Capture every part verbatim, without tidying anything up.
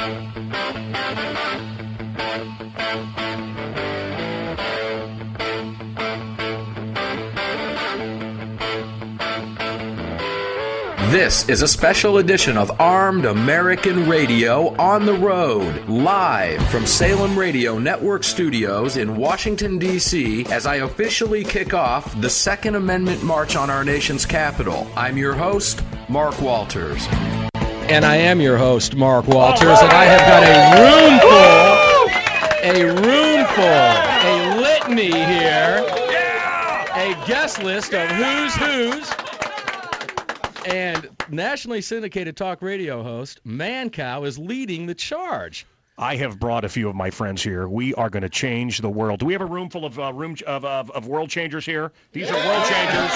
This is a special edition of Armed American Radio on the road, live from Salem Radio Network Studios in Washington, D C, as I officially kick off the Second Amendment March on our nation's capital. I'm your host, Mark Walters. And I am your host, Mark Walters, and I have got a room full, a room full, a litany here, a guest list of who's who's. And nationally syndicated talk radio host Mancow is leading the charge. I have brought a few of my friends here. We are going to change the world. Do we have a room full of uh, room of, of of world changers here? These are world changers.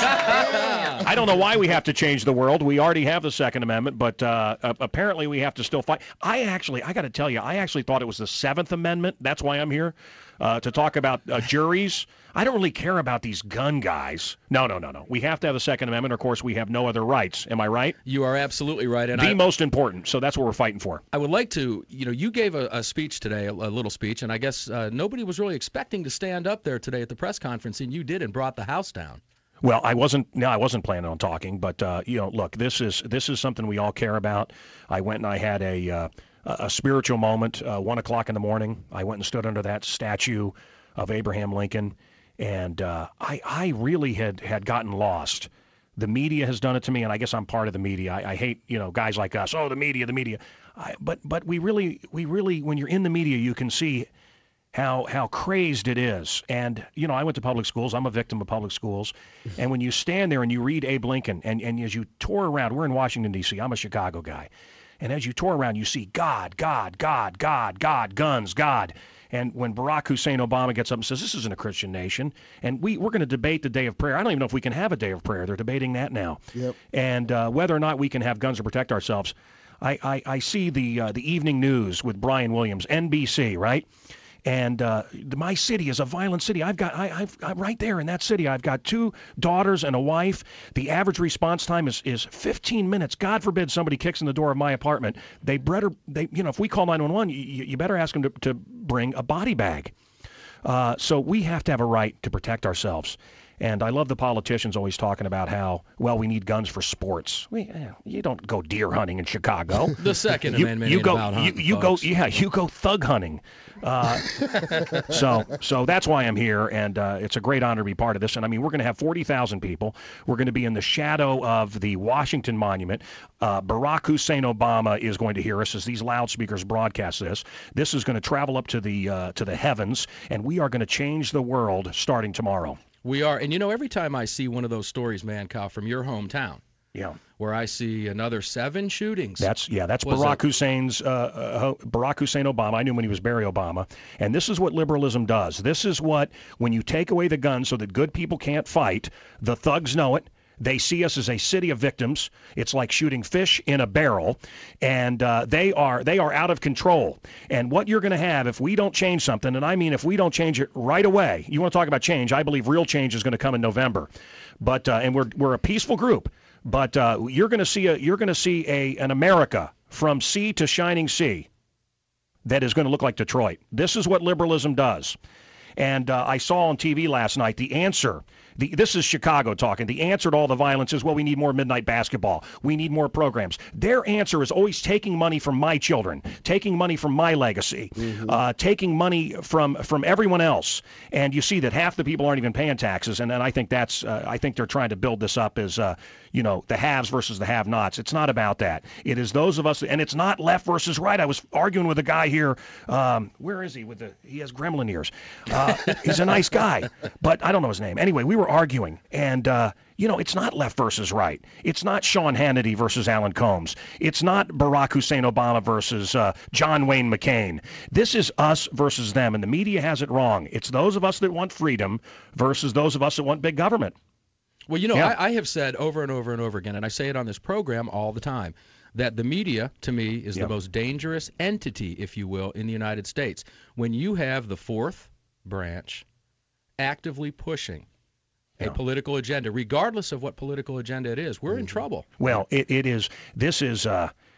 I don't know why we have to change the world. We already have the Second Amendment, but uh, apparently we have to still fight. I actually, I got to tell you, I actually thought it was the Seventh Amendment. That's why I'm here uh, to talk about uh, juries. I don't really care about these gun guys. No, no, no, no. We have to have the Second Amendment. Of course, we have no other rights. Am I right? You are absolutely right. And the I, most important. So that's what we're fighting for. I would like to, you know, you gave a, a speech today, a, a little speech, and I guess uh, nobody was really expecting to stand up there today at the press conference, and you did and brought the house down. Well, I wasn't. No, I wasn't planning on talking, but uh, you know, look, this is this is something we all care about. I went and I had a uh, a spiritual moment. Uh, one o'clock in the morning, I went and stood under that statue of Abraham Lincoln. And uh, I, I really had, had gotten lost. The media has done it to me, and I guess I'm part of the media. I, I hate, you know, guys like us. Oh, the media, the media. I, but but we really, we really, when you're in the media, you can see how how crazed it is. And, you know, I went to public schools. I'm a victim of public schools. And when you stand there and you read Abe Lincoln, and, and as you tour around, we're in Washington, D C. I'm a Chicago guy. And as you tour around, you see God, God, God, God, God, guns, God. And when Barack Hussein Obama gets up and says, this isn't a Christian nation, and we, we're going to debate the day of prayer. I don't even know if we can have a day of prayer. They're debating that now. Yep. And uh, whether or not we can have guns to protect ourselves. I, I, I see the uh, the evening news with Brian Williams, N B C, right? And uh, my city is a violent city. I've got, I, I've, I'm right there in that city. I've got two daughters and a wife. The average response time is, is fifteen minutes. God forbid somebody kicks in the door of my apartment. They better, they, you know, if we call nine one one, you, you better ask them to, to bring a body bag. Uh, so we have to have a right to protect ourselves. And I love the politicians always talking about how, well, we need guns for sports. We, eh, you don't go deer hunting in Chicago. The Second you, Amendment you ain't go, about hunting, you, you folks. go, yeah, you go thug hunting. Uh, so, so that's why I'm here, and uh, it's a great honor to be part of this. And I mean, we're going to have forty thousand people. We're going to be in the shadow of the Washington Monument. Uh, Barack Hussein Obama is going to hear us as these loudspeakers broadcast this. This is going to travel up to the uh, to the heavens, and we are going to change the world starting tomorrow. We are. And, you know, every time I see one of those stories, Mancow, from your hometown, yeah, where I see another seven shootings. That's yeah, that's Was Barack it- Hussein's uh, uh, Barack Hussein Obama. I knew him when he was Barry Obama. And this is what liberalism does. This is what, when you take away the guns so that good people can't fight, the thugs know it. They see us as a city of victims. It's like shooting fish in a barrel, and uh, they are they are out of control. And what you're going to have if we don't change something, and I mean if we don't change it right away, you want to talk about change, I believe real change is going to come in November. But uh, and we're we're a peaceful group, but uh, you're going to see a you're going to see a an America from sea to shining sea that is going to look like Detroit. This is what liberalism does. And uh, I saw on T V last night the answer. The, this is Chicago talking. The answer to all the violence is, well, we need more midnight basketball. We need more programs. Their answer is always taking money from my children, taking money from my legacy, mm-hmm. uh, taking money from from everyone else. And you see that half the people aren't even paying taxes. And, and I think that's uh, I think they're trying to build this up as, uh, you know, the haves versus the have-nots. It's not about that. It is those of us, and it's not left versus right. I was arguing with a guy here. Um, where is he? With the he has gremlin ears. Uh, he's a nice guy, but I don't know his name. Anyway, we were arguing, and uh, you know, it's not left versus right. It's not Sean Hannity versus Alan Combs. It's not Barack Hussein Obama versus uh, John Wayne McCain. This is us versus them, and the media has it wrong. It's those of us that want freedom versus those of us that want big government. Well, you know, Yeah. I, I have said over and over and over again, and I say it on this program all the time, that the media, to me, is Yeah. the most dangerous entity, if you will, in the United States. When you have the fourth branch actively pushing a Yeah. political agenda, regardless of what political agenda it is, we're in trouble. Well, it, it is. This is. Uh,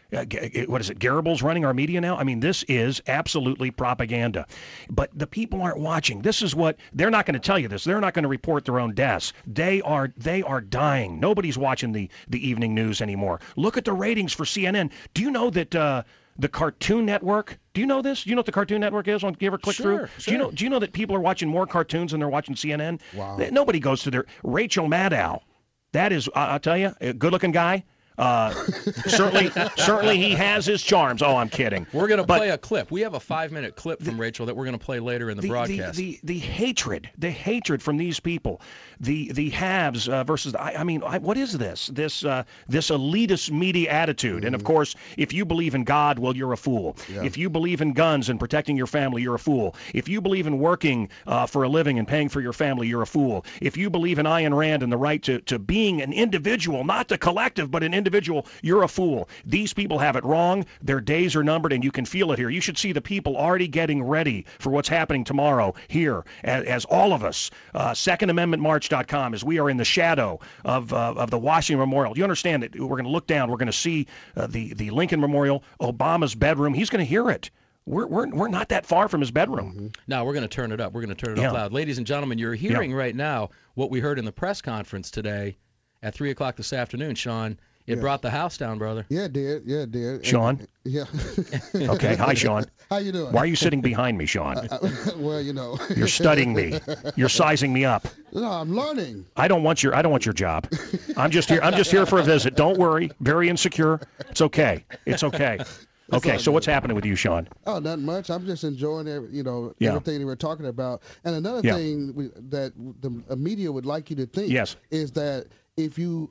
Uh, what is it? Garibald's running our media now? I mean, this is absolutely propaganda. But the people aren't watching. This is what they're not going to tell you this. They're not going to report their own deaths. They are they are dying. Nobody's watching the, the evening news anymore. Look at the ratings for C N N. Do you know that uh, the Cartoon Network, do you know this? Do you know what the Cartoon Network is? Do you ever click sure, through? Sure. Do you know do you know that people are watching more cartoons than they're watching C N N? Wow. Nobody goes to their Rachel Maddow. That is, I'll tell you, a good-looking guy. Uh, certainly, certainly he has his charms. Oh, I'm kidding. We're going to But play a clip. We have a five-minute clip from Rachel that we're going to play later in the, the broadcast. The, the, the hatred, the hatred from these people, the the haves uh, versus the, I, I mean, I, what is this? This uh, this elitist media attitude. Mm-hmm. And of course, if you believe in God, well, you're a fool. Yeah. If you believe in guns and protecting your family, you're a fool. If you believe in working uh, for a living and paying for your family, you're a fool. If you believe in Ayn Rand and the right to, to being an individual, not the collective, but an individual, you're a fool. These people have it wrong. Their days are numbered, and you can feel it here. You should see the people already getting ready for what's happening tomorrow here, as, as all of us, uh, second amendment march dot com, as we are in the shadow of uh, of the Washington Memorial. You understand that we're going to look down. We're going to see uh, the, the Lincoln Memorial, Obama's bedroom. He's going to hear it. We're, we're, we're not that far from his bedroom. Mm-hmm. Now, we're going to turn it up. We're going to turn it yeah. up loud. Ladies and gentlemen, you're hearing yeah. right now what we heard in the press conference today at three o'clock this afternoon, Sean. It yeah. brought the house down, brother. Yeah, it did. Yeah, it did. Sean? And, yeah. Okay. Hi, Sean. How you doing? Why are you sitting behind me, Sean? Uh, uh, well, you know. You're studying me. You're sizing me up. No, I'm learning. I don't want your I don't want your job. I'm just here. I'm just here for a visit. Don't worry. Very insecure. It's okay. It's okay. Okay, so what's happening with you, Sean? Oh, not much. I'm just enjoying, every, you know, yeah. everything that we're talking about. And another yeah. thing we, that the media would like you to think yes. is that if you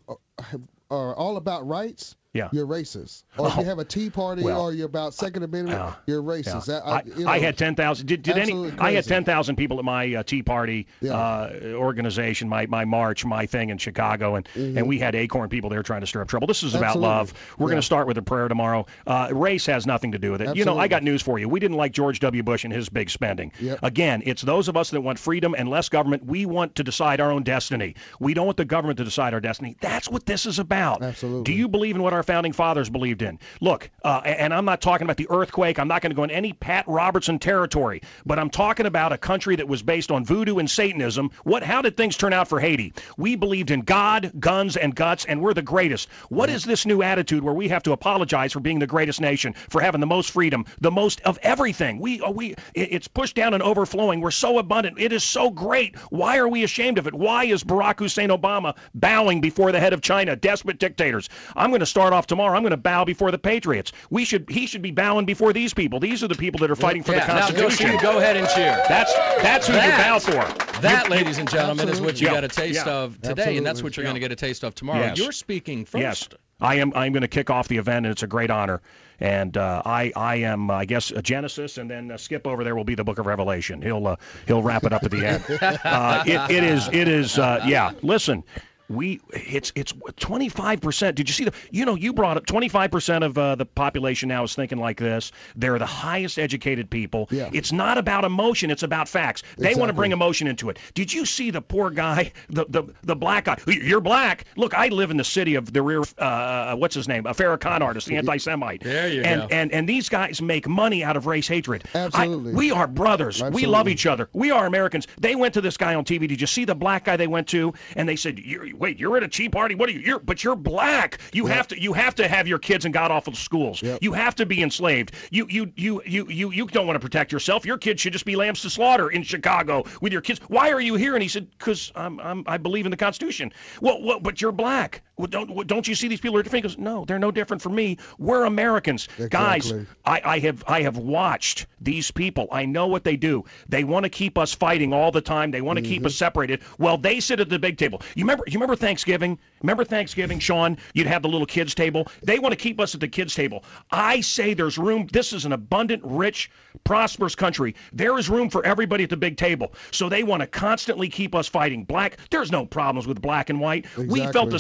are all about rights, yeah. you're racist. Or if oh. you have a Tea Party well, or you're about Second Amendment, uh, you're racist. Yeah. I, I, you know, I had ten thousand. Did, did any? crazy. I had ten thousand people at my uh, Tea Party yeah. uh, organization, my my march, my thing in Chicago, and mm-hmm. and we had Acorn people there trying to stir up trouble. This is about Absolutely. love. We're yeah. going to start with a prayer tomorrow. Uh, race has nothing to do with it. Absolutely. You know, I got news for you. We didn't like George W. Bush and his big spending. Yep. Again, it's those of us that want freedom and less government. We want to decide our own destiny. We don't want the government to decide our destiny. That's what this is about. Absolutely. Do you believe in what our founding fathers believed in? Look, uh, and I'm not talking about the earthquake. I'm not going to go in any Pat Robertson territory, but I'm talking about a country that was based on voodoo and Satanism. What? How did things turn out for Haiti? We believed in God, guns, and guts, and we're the greatest. What is this new attitude where we have to apologize for being the greatest nation, for having the most freedom, the most of everything? We, we, it's pushed down and overflowing. We're so abundant. It is so great. Why are we ashamed of it? Why is Barack Hussein Obama bowing before the head of China, despot dictators? I'm going to start off tomorrow. I'm going to bow before the Patriots. We should. He should be bowing before these people. These are the people that are fighting for yeah, the Constitution. Now go, go ahead and cheer. That's that's who that, you bow for. That, you, ladies and gentlemen, is what you yeah, got a taste yeah, of today, absolutely. and that's what you're yeah. going to get a taste of tomorrow. Yes. You're speaking first. Yes, I am. I'm going to kick off the event, and it's a great honor. And uh, I, I am, I guess, a Genesis, and then uh, Skip over there will be the Book of Revelation. He'll, uh, he'll wrap it up at the end. uh, it, it is, it is, uh, yeah. Listen. We it's it's twenty-five percent. Did you see the? You know, you brought up twenty-five percent of uh, the population now is thinking like this. They're the highest educated people. Yeah. It's not about emotion. It's about facts. They Exactly. want to bring emotion into it. Did you see the poor guy, the the the black guy? You're black. Look, I live in the city of the rear. Uh, what's his name? A Farrakhan artist, the anti-Semite. There you and, go. And and these guys make money out of race hatred. Absolutely. I, we are brothers. Absolutely. We love each other. We are Americans. They went to this guy on T V. Did you see the black guy they went to? And they said, you're, wait, you're at a cheap party. What are you? You're, but you're black. You Yep. have to. You have to have your kids in god awful schools. Yep. You have to be enslaved. You you you you you you don't want to protect yourself. Your kids should just be lambs to slaughter in Chicago with your kids. Why are you here? And he said, because I'm, I'm I believe in the Constitution. Well, well, but you're black. Well, don't don't you see these people are different? He goes, no, they're no different from me. We're Americans, Exactly. guys. I, I have I have watched these people. I know what they do. They want to keep us fighting all the time. They want to Mm-hmm. keep us separated. Well, they sit at the big table. You remember? You remember Thanksgiving? Remember Thanksgiving, Sean? You'd have the little kids table. They want to keep us at the kids table. I say there's room. This is an abundant, rich, prosperous country. There is room for everybody at the big table. So they want to constantly keep us fighting. Black. There's no problems with black and white. We Exactly. felt the same way about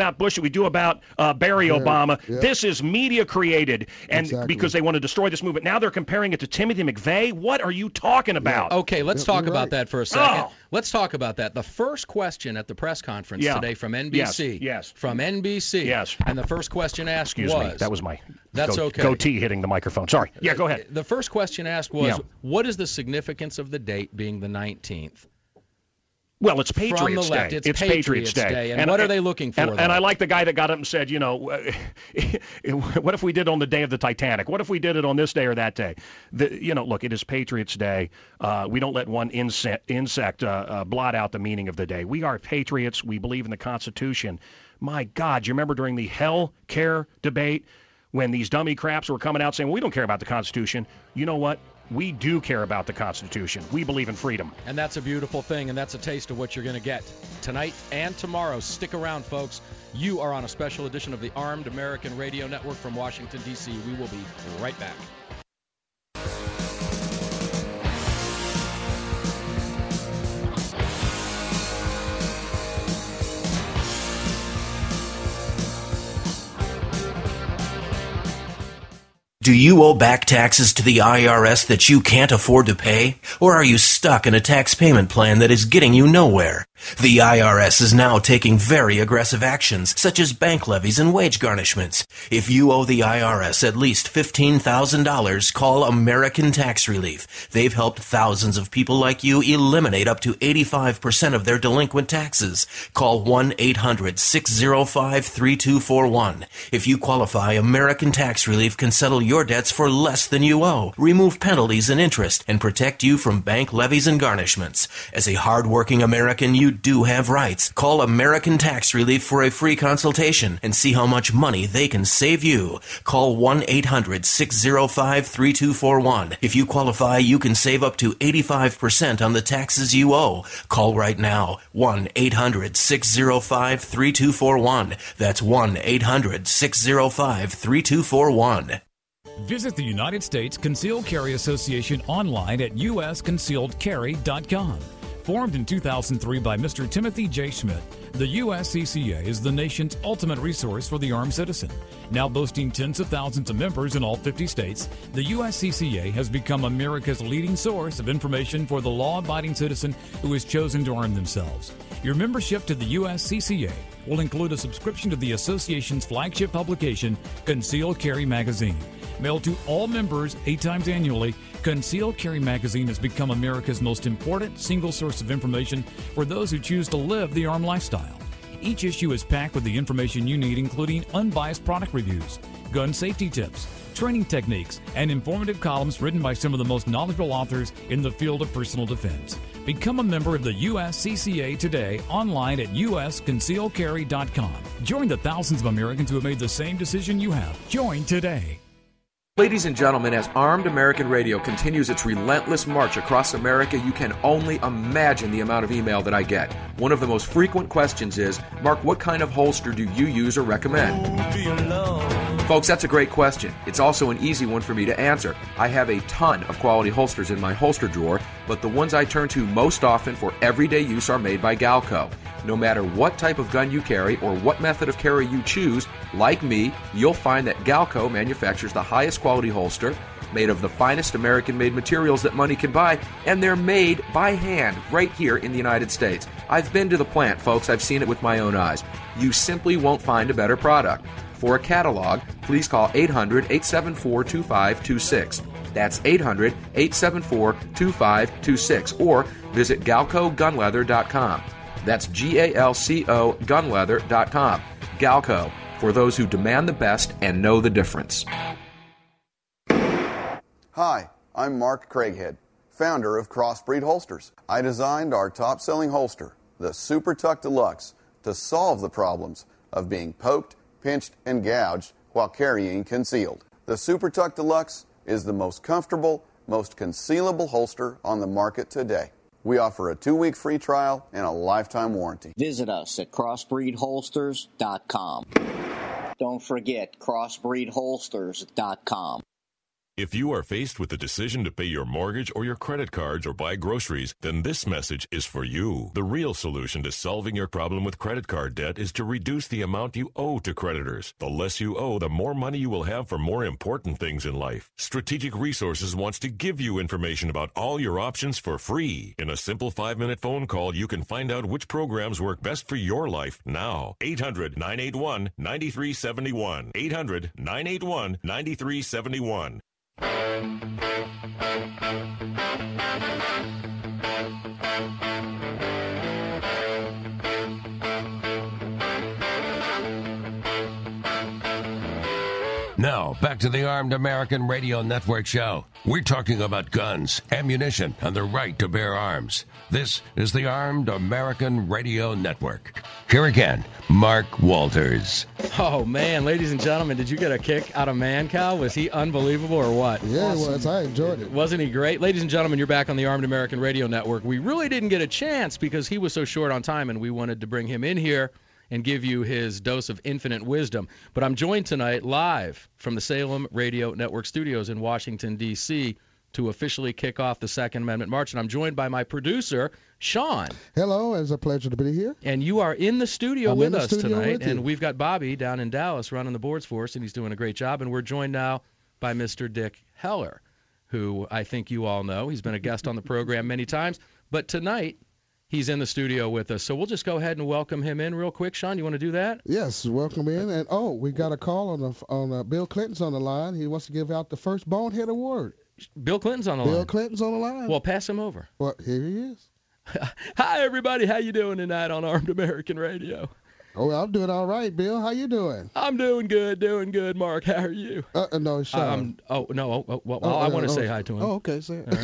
about Bush that we do about uh, Barry Yeah, Obama. yeah. This is media created, and Exactly. because they want to destroy this movement. Now they're comparing it to Timothy McVeigh. What are you talking about? Okay, let's Yep, talk you're about right. that for a second. Oh. Let's talk about that. The first question at the press conference Yeah. today from N B C. Yes, yes. From N B C. Yes. And the first question asked Excuse was. me. That was my That's go- okay. goatee hitting the microphone. Sorry. Yeah, go ahead. The first question asked was, Yeah. what is the significance of the date being the nineteenth? Well, it's From the Patriots left, Day. it's It's Patriots Day. And what are they looking for, And, though? and I like the guy that got up and said, you know, what if we did it on the day of the Titanic? What if we did it on this day or that day? The, you know, look, it is Patriots Day. Uh, we don't let one insect, insect uh, uh, blot out the meaning of the day. We are patriots. We believe in the Constitution. My God, you remember during the health care debate when these dummy craps were coming out saying, well, we don't care about the Constitution. You know what? We do care about the Constitution. We believe in freedom. And that's a beautiful thing, and that's a taste of what you're going to get tonight and tomorrow. Stick around, folks. You are on a special edition of the Armed American Radio Network from Washington, D C. We will be right back. Do you owe back taxes to the I R S that you can't afford to pay? Or are you stuck in a tax payment plan that is getting you nowhere? The I R S is now taking very aggressive actions, such as bank levies and wage garnishments. If you owe the I R S at least fifteen thousand dollars, call American Tax Relief. They've helped thousands of people like you eliminate up to eighty-five percent of their delinquent taxes. Call one eight hundred six oh five three two four one. If you qualify, American Tax Relief can settle your debts for less than you owe, remove penalties and interest, and protect you from bank levies and garnishments. As a hard-working American, you do have rights. Call American Tax Relief for a free consultation and see how much money they can save you. Call one eight hundred six oh five three two four one. If you qualify, you can save up to eighty-five percent on the taxes you owe. Call right now. one eight hundred six oh five three two four one. That's one eight hundred six oh five three two four one. Visit the United States Concealed Carry Association online at u s concealed carry dot com. Formed in two thousand three by Mister Timothy J. Schmidt, the U S C C A is the nation's ultimate resource for the armed citizen. Now boasting tens of thousands of members in all fifty states, the U S C C A has become America's leading source of information for the law-abiding citizen who has chosen to arm themselves. Your membership to the U S C C A will include a subscription to the association's flagship publication, Concealed Carry Magazine. Mailed to all members eight times annually, Concealed Carry Magazine has become America's most important single source of information for those who choose to live the armed lifestyle. Each issue is packed with the information you need, including unbiased product reviews, gun safety tips, training techniques, and informative columns written by some of the most knowledgeable authors in the field of personal defense. Become a member of the U S C C A today online at u s concealed carry dot com. Join the thousands of Americans who have made the same decision you have. Join today. Ladies and gentlemen, as Armed American Radio continues its relentless march across America, you can only imagine the amount of email that I get. One of the most frequent questions is, Mark, what kind of holster do you use or recommend? Folks, that's a great question. It's also an easy one for me to answer. I have a ton of quality holsters in my holster drawer, but the ones I turn to most often for everyday use are made by Galco. No matter what type of gun you carry or what method of carry you choose, like me, you'll find that Galco manufactures the highest quality holster, made of the finest American-made materials that money can buy, and they're made by hand right here in the United States. I've been to the plant, folks. I've seen it with my own eyes. You simply won't find a better product. For a catalog, please call eight hundred eight seven four two five two six. That's eight hundred eight seven four two five two six, or visit galco gun leather dot com. That's G A L C O gun leather dot com. Galco, for those who demand the best and know the difference. Hi, I'm Mark Craighead, founder of Crossbreed Holsters. I designed our top-selling holster, the Super Tuck Deluxe, to solve the problems of being poked, pinched, and gouged while carrying concealed. The Super Tuck Deluxe is the most comfortable, most concealable holster on the market today. We offer a two-week free trial and a lifetime warranty. Visit us at crossbreed holsters dot com. Don't forget crossbreed holsters dot com. If you are faced with the decision to pay your mortgage or your credit cards or buy groceries, then this message is for you. The real solution to solving your problem with credit card debt is to reduce the amount you owe to creditors. The less you owe, the more money you will have for more important things in life. Strategic Resources wants to give you information about all your options for free. In a simple five-minute phone call, you can find out which programs work best for your life now. eight hundred, nine eight one, nine three seven one. eight hundred, nine eight one, nine three seven one. Now, back to the Armed American Radio Network show. We're talking about guns, ammunition, and the right to bear arms. This is the Armed American Radio Network. Here again, Mark Walters. Oh, man, ladies and gentlemen, did you get a kick out of Mancow? Was he unbelievable or what? Yeah, awesome. It was. I enjoyed it. Wasn't he great? Ladies and gentlemen, you're back on the Armed American Radio Network. We really didn't get a chance because he was so short on time, and we wanted to bring him in here and give you his dose of infinite wisdom. But I'm joined tonight live from the Salem Radio Network studios in Washington, D C to officially kick off the Second Amendment March. And I'm joined by my producer, Sean. Hello, it's a pleasure to be here. And you are in the studio I'm with in the us studio tonight. with you. And we've got Bobby down in Dallas running the boards for us, and he's doing a great job. And we're joined now by Mister Dick Heller, who I think you all know. He's been a guest on the program many times. But tonight, he's in the studio with us. So we'll just go ahead and welcome him in real quick. Sean, you want to do that? Yes, welcome in. And, oh, we got a call on the, on uh, Bill Clinton's on the line. He wants to give out the first Bonehead Award. Bill Clinton's on the Bill line. Clinton's on the line. Well, pass him over. Well, here he is. Hi, everybody. How you doing tonight on Armed American Radio? Oh, I'm doing all right, Bill. How you doing? I'm doing good, doing good, Mark. How are you? Uh, uh no, Sean. Um, oh, no. Oh, oh, well, Oh, I uh, want to oh, say hi to him. Oh, okay. Say All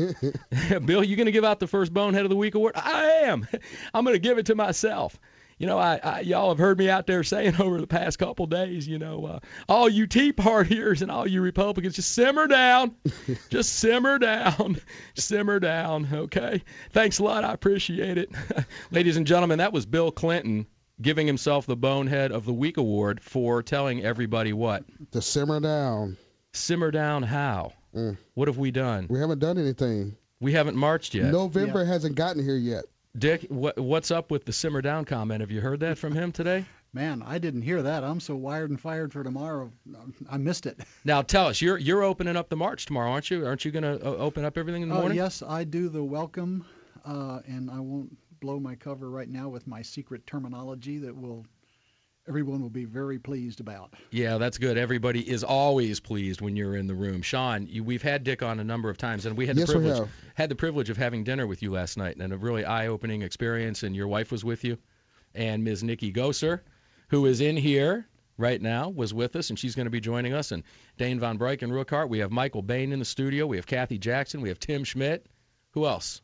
right. Bill, you going to give out the first Bonehead of the Week award? I am. I'm going to give it to myself. You know, I, I y'all have heard me out there saying over the past couple days, you know, uh, all you Tea Partiers and all you Republicans, just simmer down. Just simmer down. Simmer down, okay? Thanks a lot. I appreciate it. Ladies and gentlemen, that was Bill Clinton giving himself the Bonehead of the Week award for telling everybody what? To simmer down. Simmer down how? Mm. What have we done? We haven't done anything. We haven't marched yet. November yeah. hasn't gotten here yet. Dick, what, what's up with the simmer down comment? Have you heard that from him today? Man, I didn't hear that. I'm so wired and fired for tomorrow. I missed it. Now tell us, you're you're opening up the march tomorrow, aren't you? Aren't you going to open up everything in the uh, morning? Yes, I do the welcome, uh, and I won't blow my cover right now with my secret terminology that will everyone will be very pleased about. Yeah, that's good. Everybody is always pleased when you're in the room. Sean, you, we've had Dick on a number of times, and we had the yes, privilege we have. had the privilege of having dinner with you last night, and a really eye-opening experience. And your wife was with you, and Miz Nikki Gosser, who is in here right now, was with us, and she's going to be joining us. And Dane Von Breik and Rueckert. We have Michael Bain in the studio. We have Kathy Jackson. We have Tim Schmidt. Who else?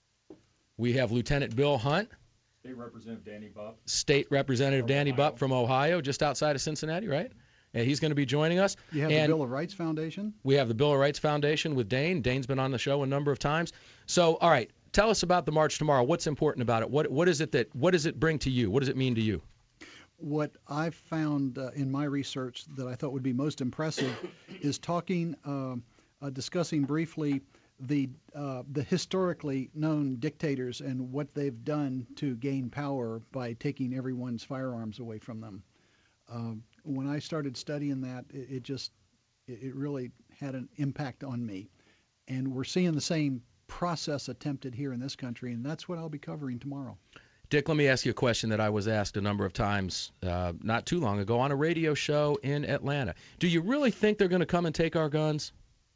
We have Lieutenant Bill Hunt. State Representative Danny Bupp. State Representative From Danny Ohio. Bupp from Ohio, just outside of Cincinnati, right? And he's going to be joining us. You have and the Bill of Rights Foundation? We have the Bill of Rights Foundation with Dane. Dane's been on the show a number of times. So, all right, tell us about the march tomorrow. What's important about it? What what is it that what does it bring to you? What does it mean to you? What I've found uh, in my research that I thought would be most impressive is talking, uh, uh, discussing briefly the uh, the historically known dictators and what they've done to gain power by taking everyone's firearms away from them. Uh, when I started studying that, it, it just it, it really had an impact on me, and we're seeing the same process attempted here in this country, and that's what I'll be covering tomorrow. Dick, let me ask you a question that I was asked a number of times uh, not too long ago on a radio show in Atlanta. Do you really think they're going to come and take our guns?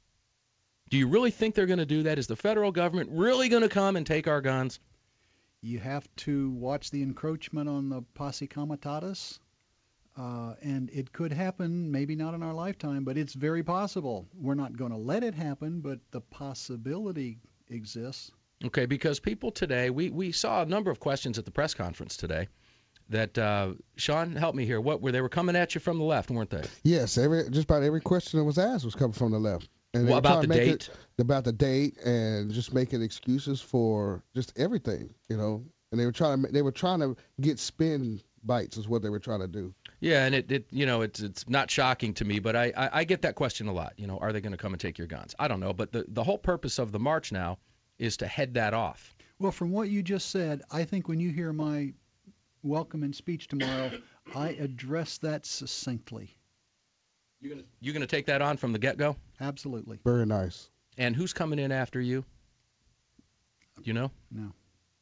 Do you really think they're going to do that? Is the federal government really going to come and take our guns? You have to watch the encroachment on the posse comitatus, uh, and it could happen, maybe not in our lifetime, but it's very possible. We're not going to let it happen, but the possibility exists. Okay, because people today, we, we saw a number of questions at the press conference today that, uh, Sean, help me here. What were they were coming at you from the left, weren't they? Yes, every just about every question that was asked was coming from the left. And What about the make date? It, about the date and just making excuses for just everything, you know. And they were trying to they were trying to get spin bites is what they were trying to do. Yeah, and it, it you know, it's it's not shocking to me, but I, I, I get that question a lot. You know, are they going to come and take your guns? I don't know, but the, the whole purpose of the march now is to head that off. Well, from what you just said, I think when you hear my welcoming speech tomorrow, I address that succinctly. You're gonna you gonna take that on from the get-go? Absolutely. Very nice. And who's coming in after you? Do you know? No.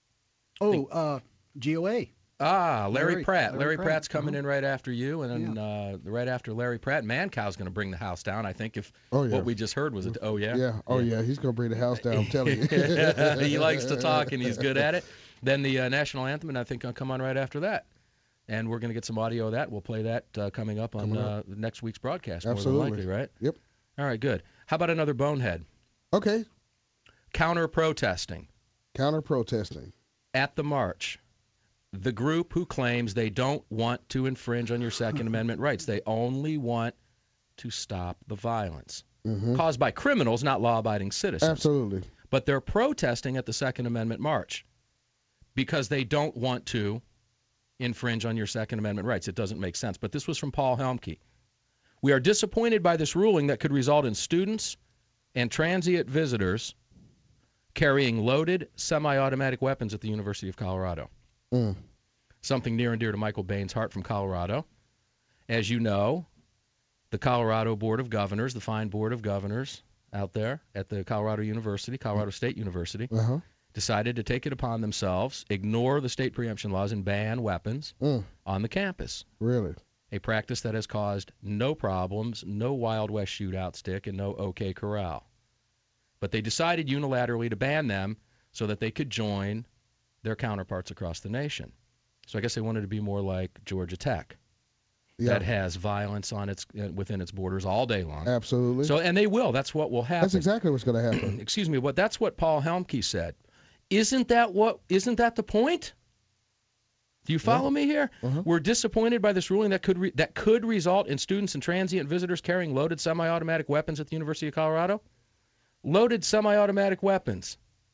Oh, uh, G O A. Ah, Larry, Larry Pratt. Larry Larry Pratt. Pratt's coming Uh-huh. in right after you, and then Yeah. uh, right after Larry Pratt, Mancow's going to bring the house down. I think if Oh, yeah. what we just heard was a oh yeah. Yeah. Oh yeah. He's gonna bring the house down. I'm telling you. He likes to talk and he's good at it. Then the uh, national anthem, and I think I'll come on right after that. And we're going to get some audio of that. We'll play that uh, coming up on Coming uh, up. next week's broadcast, Absolutely. more than likely, right? Yep. All right, good. How about another bonehead? Okay. Counter-protesting Counter protesting. at the march. The group who claims they don't want to infringe on your Second Amendment rights. They only want to stop the violence Mm-hmm. caused by criminals, not law-abiding citizens. Absolutely. But they're protesting at the Second Amendment march because they don't want to infringe on your Second Amendment rights. It doesn't make sense. But this was from Paul Helmke. We are disappointed by this ruling that could result in students and transient visitors carrying loaded semi-automatic weapons at the University of Colorado. Mm. Something near and dear to Michael Bain's heart from Colorado. As you know, the Colorado Board of Governors, the fine Board of Governors out there at the Colorado University, Colorado State University, Uh-huh. decided to take it upon themselves, ignore the state preemption laws, and ban weapons Mm. on the campus. Really? A practice that has caused no problems, no Wild West shootout stick, and no OK Corral. But they decided unilaterally to ban them so that they could join their counterparts across the nation. So I guess they wanted to be more like Georgia Tech, Yeah. that has violence on its uh, within its borders all day long. Absolutely. So and they will. That's what will happen. That's exactly what's going to happen. Excuse me, but that's what Paul Helmke said. Isn't that what? Isn't that the point? Do you follow Yeah. me here? Uh-huh. We're disappointed by this ruling that could re- that could result in students and transient visitors carrying loaded semi-automatic weapons at the University of Colorado. Loaded semi-automatic weapons.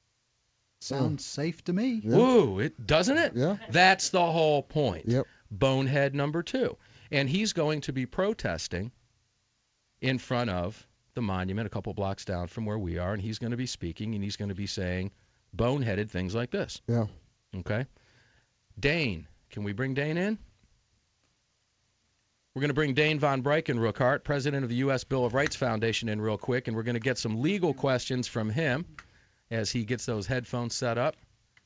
Sounds safe to me. Yeah. Ooh, it doesn't it? Yeah. That's the whole point. Yep. Bonehead number two. And he's going to be protesting in front of the monument a couple blocks down from where we are, and he's going to be speaking, and he's going to be saying boneheaded things like this. Yeah. Okay? Dane. Can we bring Dane in? We're going to bring Dane von Breikenruckart, president of the U S Bill of Rights Foundation, in real quick, and we're going to get some legal questions from him as he gets those headphones set up.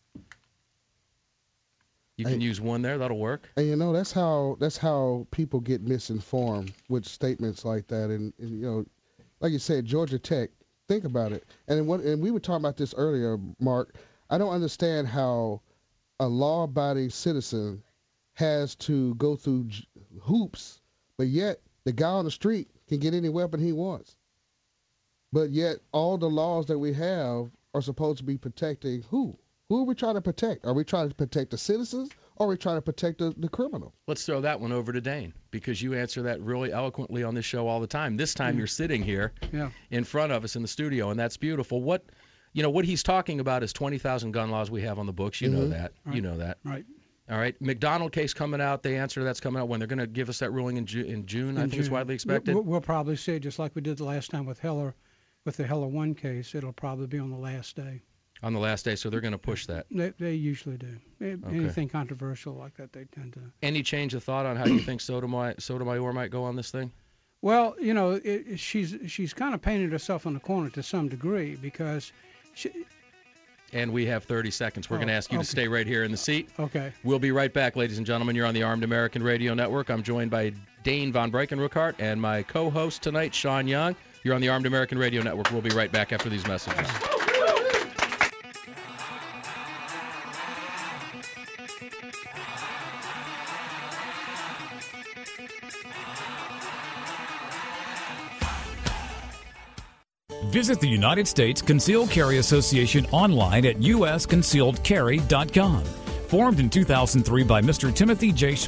You can Hey. use one there. That'll work. And you know that's how that's how people get misinformed with statements like that. And, and you know, like you said, Georgia Tech. Think about it. And what and we were talking about this earlier, Mark. I don't understand how a law-abiding citizen has to go through j- hoops, but yet the guy on the street can get any weapon he wants. But yet all the laws that we have are supposed to be protecting who? Who are we trying to protect? Are we trying to protect the citizens, or are we trying to protect the, the criminal? Let's throw that one over to Dane, because you answer that really eloquently on this show all the time. This time you're sitting here Yeah. in front of us in the studio, and that's beautiful. What, you know, what he's talking about is twenty thousand gun laws we have on the books. You know Mhm. that. You Right. know that. Right. All right. McDonald case coming out. The answer to that's coming out when they're going to give us that ruling in, Ju- in June. I In think it's June. widely expected. We'll, we'll probably see it just like we did the last time with Heller, with the Heller one case. It'll probably be on the last day. On the last day, so they're going to push that. They, they usually do. Eh, Okay. Anything controversial like that, they tend to. Any change of thought on how you think Sotomayor, Sotomayor might go on this thing? Well, you know, it, it- she's she's kind of painted herself in the corner to some degree because, she, And we have thirty seconds. We're Oh, going to ask you okay. to stay right here in the seat. okay. We'll be right back, ladies and gentlemen. You're on the Armed American Radio Network. I'm joined by Dane von Breikenruckart and my co-host tonight, Sean Young. You're on the Armed American Radio Network. We'll be right back after these messages. Visit the United States Concealed Carry Association online at U S concealed carry dot com. Formed in two thousand three by Mister Timothy J. Schmidt,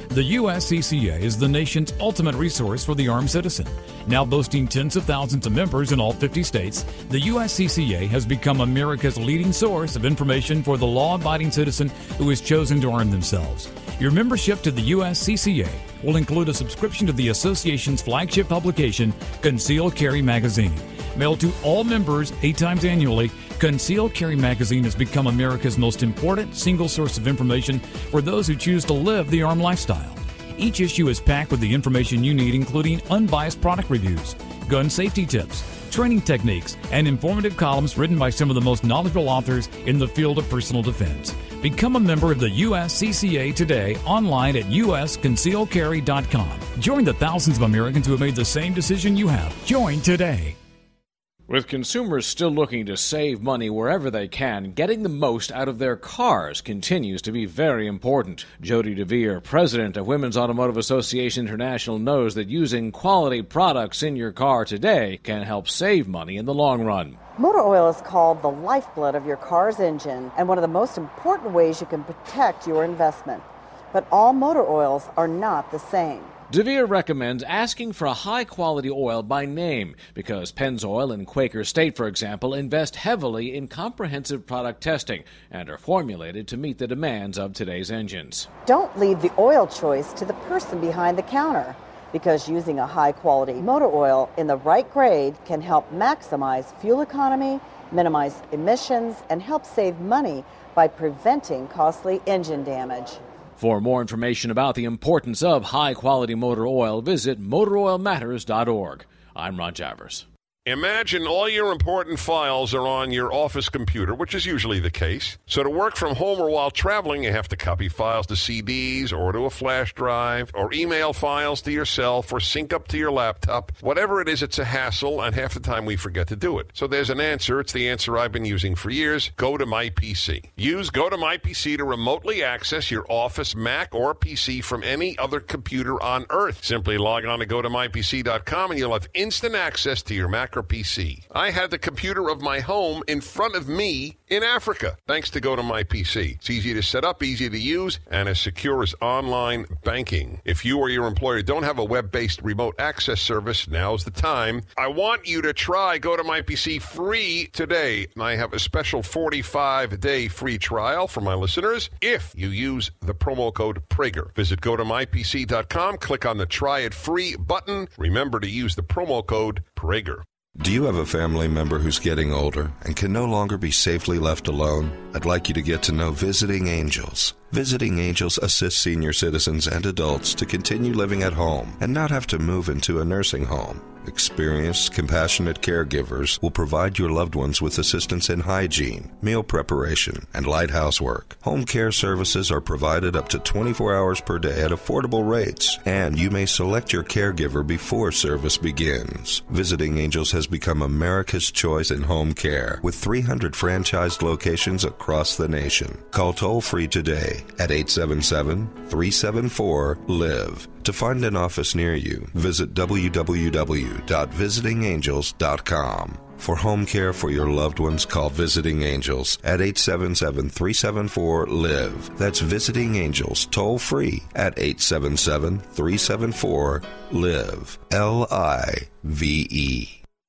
The U S C C A is the nation's ultimate resource for the armed citizen. Now boasting tens of thousands of members in all fifty states, the U S C C A has become America's leading source of information for the law-abiding citizen who has chosen to arm themselves. Your membership to the U S C C A will include a subscription to the association's flagship publication, Concealed Carry Magazine. Mailed to all members eight times annually, Concealed Carry Magazine has become America's most important single source of information for those who choose to live the armed lifestyle. Each issue is packed with the information you need, including unbiased product reviews, gun safety tips, training techniques, and informative columns written by some of the most knowledgeable authors in the field of personal defense. Become a member of the U S C C A today online at U S concealed carry dot com. Join the thousands of Americans who have made the same decision you have. Join today. With consumers still looking to save money wherever they can, getting the most out of their cars continues to be very important. Jody DeVere, president of Women's Automotive Association International, knows that using quality products in your car today can help save money in the long run. Motor oil is called the lifeblood of your car's engine and one of the most important ways you can protect your investment. But all motor oils are not the same. DeVere recommends asking for a high-quality oil by name because Pennzoil and Quaker State, for example, invest heavily in comprehensive product testing and are formulated to meet the demands of today's engines. Don't leave the oil choice to the person behind the counter because using a high-quality motor oil in the right grade can help maximize fuel economy, minimize emissions, and help save money by preventing costly engine damage. For more information about the importance of high-quality motor oil, visit motor oil matters dot org. I'm Ron Javers. Imagine all your important files are on your office computer, which is usually the case. So to work from home or while traveling, you have to copy files to C Ds or to a flash drive or email files to yourself or sync up to your laptop. Whatever it is, it's a hassle, and half the time we forget to do it. So there's an answer. It's the answer I've been using for years. Go to My P C. Use Go to My P C to remotely access your office Mac or P C from any other computer on Earth. Simply log on to go to my p c dot com and you'll have instant access to your Mac or P C. I had the computer of my home in front of me in Africa, thanks to Go to My P C. It's easy to set up, easy to use, and as secure as online banking. If you or your employer don't have a web-based remote access service, now's the time. I want you to try Go to My P C free today. I have a special forty-five day free trial for my listeners if you use the promo code Prager. Visit go to my p c dot com, click on the Try It Free button. Remember to use the promo code Prager. Do you have a family member who's getting older and can no longer be safely left alone? I'd like you to get to know Visiting Angels. Visiting Angels assists senior citizens and adults to continue living at home and not have to move into a nursing home. Experienced, compassionate caregivers will provide your loved ones with assistance in hygiene, meal preparation, and light housework. Home care services are provided up to twenty-four hours per day at affordable rates, and you may select your caregiver before service begins. Visiting Angels has become America's choice in home care, with three hundred franchised locations across the nation. Call toll-free today at eight seven seven, three seven four, live. To find an office near you, visit w w w dot visiting angels dot com. For home care for your loved ones, call Visiting Angels at eight seven seven, three seven four, live. That's Visiting Angels, toll free at eight seven seven, three seven four, live. L I V E.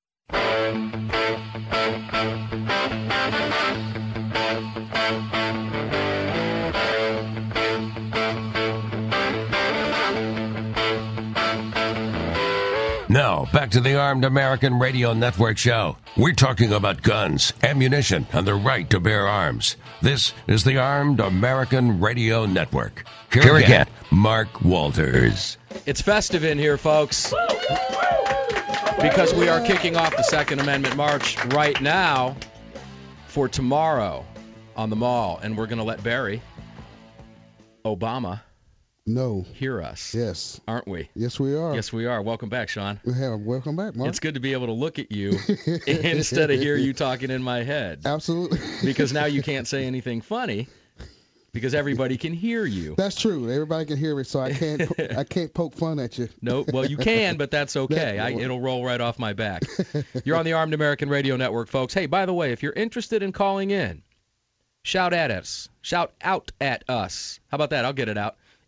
Now, back to the Armed American Radio Network show. We're talking about guns, ammunition, and the right to bear arms. This is the Armed American Radio Network. Here, here again, Mark Walters. It's festive in here, folks, because we are kicking off the Second Amendment March right now for tomorrow on the Mall, and we're going to let Barry Obama No. hear us. Yes. Aren't we? Yes, we are. Yes, we are. Welcome back, Sean. Yeah, welcome back, Mark. It's good to be able to look at you instead of hear you talking in my head. Absolutely. Because now you can't say anything funny because everybody can hear you. That's true. Everybody can hear me, so I can't I can't poke fun at you. No, well, you can, but that's okay. I, it'll roll right off my back. You're on the Armed American Radio Network, folks. Hey, by the way, if you're interested in calling in, shout at us. Shout out at us. How about that? I'll get it out.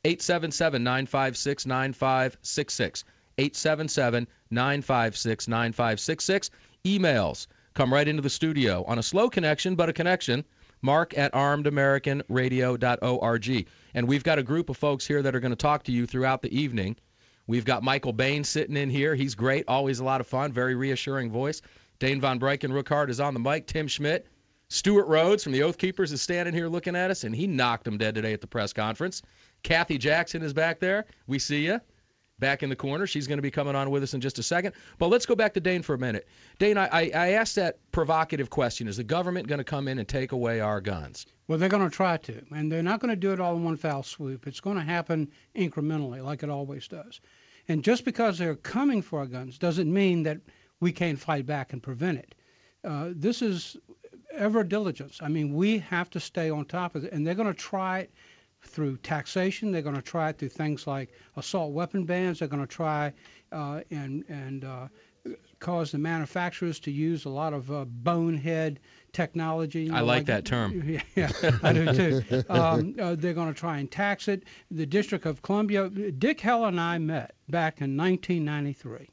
eight seven seven, nine five six, nine five six six. eight seven seven, nine five six, nine five six six. Emails come right into the studio on a slow connection, but a connection. Mark at armed american radio dot org. And we've got a group of folks here that are going to talk to you throughout the evening. We've got Michael Bain sitting in here. He's great, always a lot of fun, very reassuring voice. Dane Von Breikenruckhardt is on the mic. Tim Schmidt. Stuart Rhodes from the Oath Keepers is standing here looking at us, and he knocked him dead today at the press conference. Kathy Jackson is back there. We see you. Back in the corner. She's going to be coming on with us in just a second. But let's go back to Dane for a minute. Dane, I, I asked that provocative question. Is the government going to come in and take away our guns? Well, they're going to try to, and they're not going to do it all in one foul swoop. It's going to happen incrementally, like it always does. And just because they're coming for our guns doesn't mean that we can't fight back and prevent it. Uh, this is ever diligence. I mean, we have to stay on top of it, and they're going to try it through taxation. They're going to try it through things like assault weapon bans. They're going to try uh, and and uh, cause the manufacturers to use a lot of uh, bonehead technology. You know, I like, like that term. Yeah, yeah I do too. Um, uh, they're going to try and tax it. The District of Columbia, Dick Heller and I met back in nineteen ninety-three.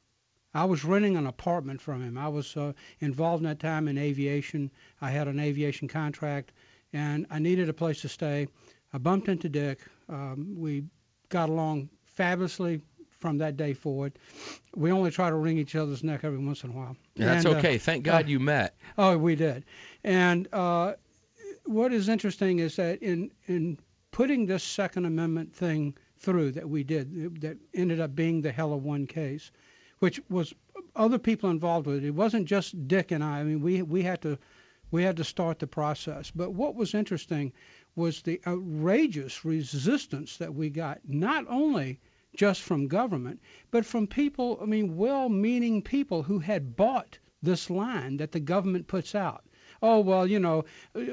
I was renting an apartment from him. I was uh, involved in that time in aviation. I had an aviation contract, and I needed a place to stay. I bumped into Dick. Um, we got along fabulously from that day forward. We only try to wring each other's neck every once in a while. Yeah, that's and, okay. Uh, Thank God uh, you met. Oh, we did. And uh, what is interesting is that in in putting this Second Amendment thing through that we did, that ended up being the Heller one case, which was other people involved with it. It wasn't just Dick and I. I mean, we we had to we had to start the process. But what was interesting was the outrageous resistance that we got, not only just from government, but from people, I mean, well-meaning people who had bought this line that the government puts out. Oh, well, you know,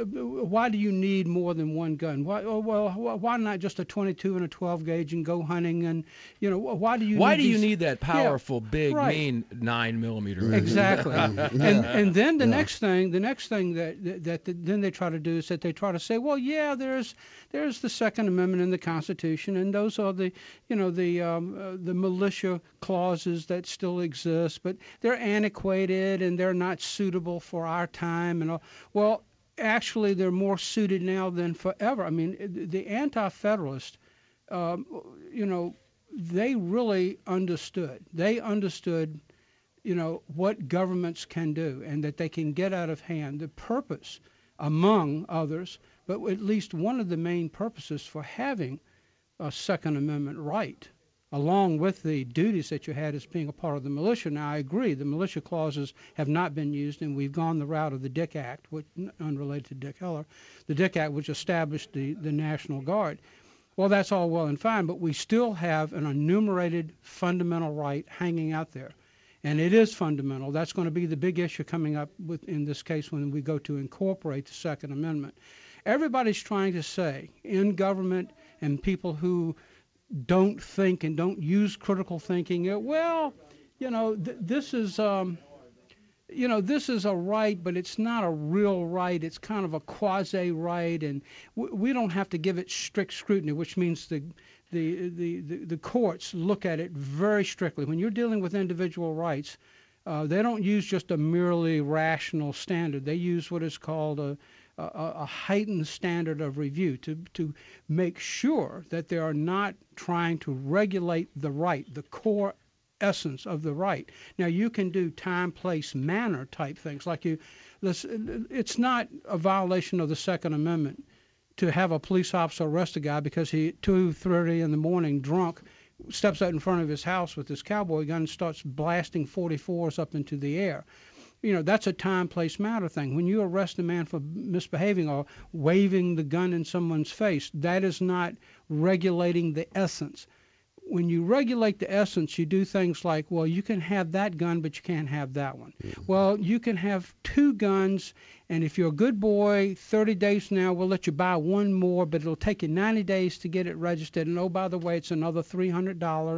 why do you need more than one gun? Why, oh, well, why not just a twenty-two and a twelve gauge and go hunting? And, you know, why do you why need do you these... need that powerful, yeah, big, right. mean nine millimeter? Exactly. yeah. and and then the Yeah. next thing, the next thing that, that that that then they try to do is that they try to say, well, yeah, there's there's the Second Amendment in the Constitution, and those are the, you know, the um, uh, the militia clauses that still exist, but they're antiquated and they're not suitable for our time and all. Well, actually, they're more suited now than forever. I mean, the Anti-Federalists, um, you know, they really understood. They understood, you know, what governments can do and that they can get out of hand. The purpose, among others, but at least one of the main purposes for having a Second Amendment right, along with the duties that you had as being a part of the militia. Now, I agree, the militia clauses have not been used, and we've gone the route of the Dick Act, which, unrelated to Dick Heller, the Dick Act, which established the, the National Guard. Well, that's all well and fine, but we still have an enumerated fundamental right hanging out there. And it is fundamental. That's going to be the big issue coming up with, in this case when we go to incorporate the Second Amendment. Everybody's trying to say, in government and people who don't think and don't use critical thinking, uh, well, you know, th- this is, um, you know, this is a right, but it's not a real right. It's kind of a quasi-right, and w- we don't have to give it strict scrutiny, which means the The, the, the, the courts look at it very strictly. When you're dealing with individual rights, uh, they don't use just a merely rational standard. They use what is called a, a, a heightened standard of review to, to make sure that they are not trying to regulate the right, the core essence of the right. Now, you can do time, place, manner type things. Like you, it's not a violation of the Second Amendment to have a police officer arrest a guy because he, at two thirty in the morning, drunk, steps out in front of his house with his cowboy gun and starts blasting forty-fours up into the air. You know, that's a time, place, matter thing. When you arrest a man for misbehaving or waving the gun in someone's face, that is not regulating the essence. When you regulate the essence, you do things like, well, you can have that gun, but you can't have that one. Mm-hmm. Well, you can have two guns, and if you're a good boy, thirty days from now, we'll let you buy one more, but it'll take you ninety days to get it registered. And, oh, by the way, it's another three hundred dollars.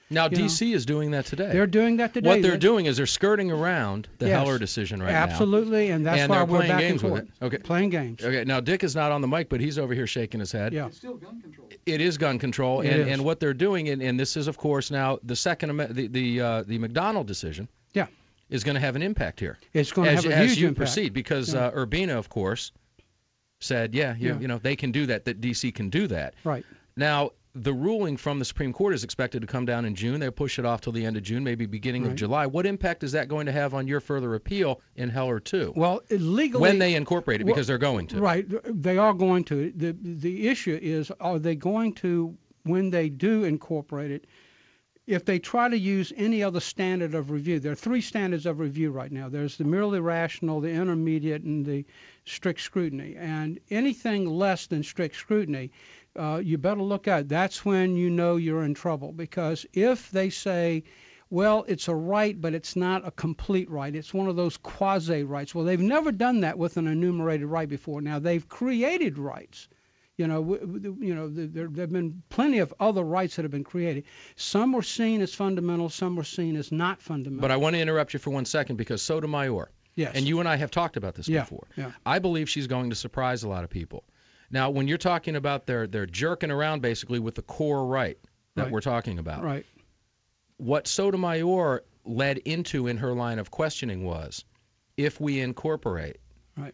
Now, you D C know. is doing that today. They're doing that today. What they're They're, doing is they're skirting around the Yes. Heller decision right Absolutely, now. and that's and why they're we're playing back games in with court. it. Okay. Playing games. Okay, now Dick is not on the mic, but he's over here shaking his head. Yeah. It's still gun control. It is gun control, It and, is. and what they're doing, and, and this is, of course, now the second Ame- the the, uh, the McDonald decision. Yeah. Is going to have an impact here. It's going to as, have a as huge you impact. proceed, because Yeah. uh, Urbina, of course, said, yeah, you, Yeah. you know, they can do that. That D C can do that. Right. Now, the ruling from the Supreme Court is expected to come down in June. They'll push it off till the end of June, maybe beginning of Right. July. What impact is that going to have on your further appeal in Heller two? Well, legally, when they incorporate it, well, because they're going to. Right, they are going to. The the issue is, are they going to, when they do incorporate it, if they try to use any other standard of review? There are three standards of review right now. There's the merely rational, the intermediate, and the strict scrutiny. And anything less than strict scrutiny, uh, you better look at. That's when you know you're in trouble, because if they say, well, it's a right, but it's not a complete right. It's one of those quasi-rights. Well, they've never done that with an enumerated right before. Now, they've created rights. You know, w- w- you know, there there have been plenty of other rights that have been created. Some were seen as fundamental, some were seen as not fundamental. But I want to interrupt you for one second, because Sotomayor, Yes. and you and I have talked about this Yeah, before. yeah. I believe she's going to surprise a lot of people. Now, when you're talking about they're they're jerking around basically with the core right that Right. we're talking about. Right. What Sotomayor led into in her line of questioning was, if we incorporate, Right.